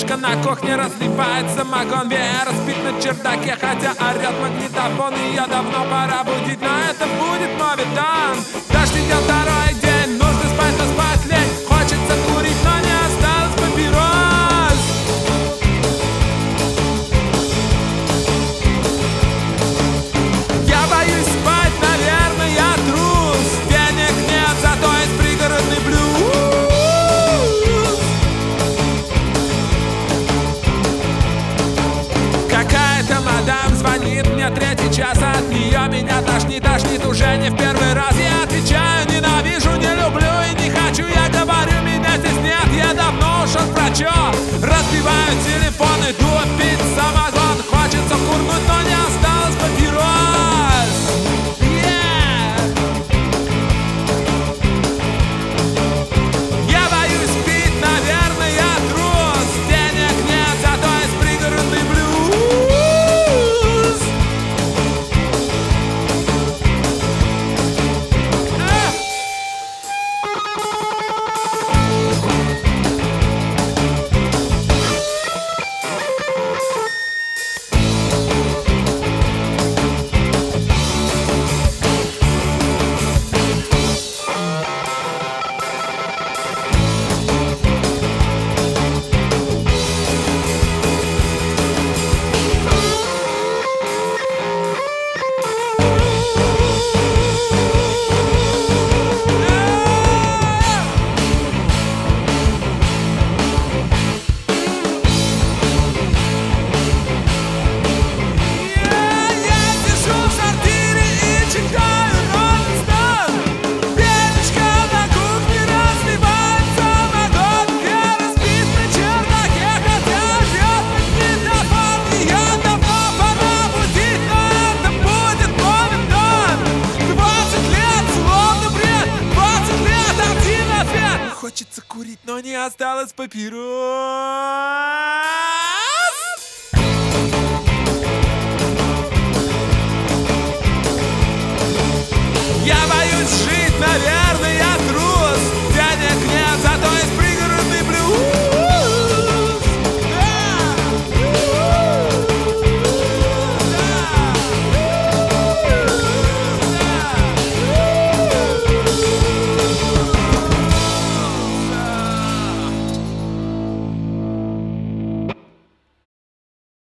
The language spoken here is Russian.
Девушка на кухне разливает самогон, Веера спит на чердаке, хотя орёт магнитофон. Ее давно пора будить, но это будет моветон. Дождь идет второй день, нужно спать, но спать лень. Хочется курить, но не осталось папирос. Я боюсь спать, наверное, я трус. Денег нет, зато есть пригородный блюз. Какая-то мадам звонит мне третий час, а от нее меня тошнит уже не в первый раз. Я отвечаю: ненавижу, не люблю и не хочу. Я говорю: меня здесь нет, я давно ушел к врачу. Разбиваю телефон, иду пить самогон. Хочется курнуть, но не осталось папирос. Я боюсь пить, наверное, я трус. Денег нет, зато есть пригородный блюз. Хочется курить, но не осталось папирос. Я боюсь жить, наверное.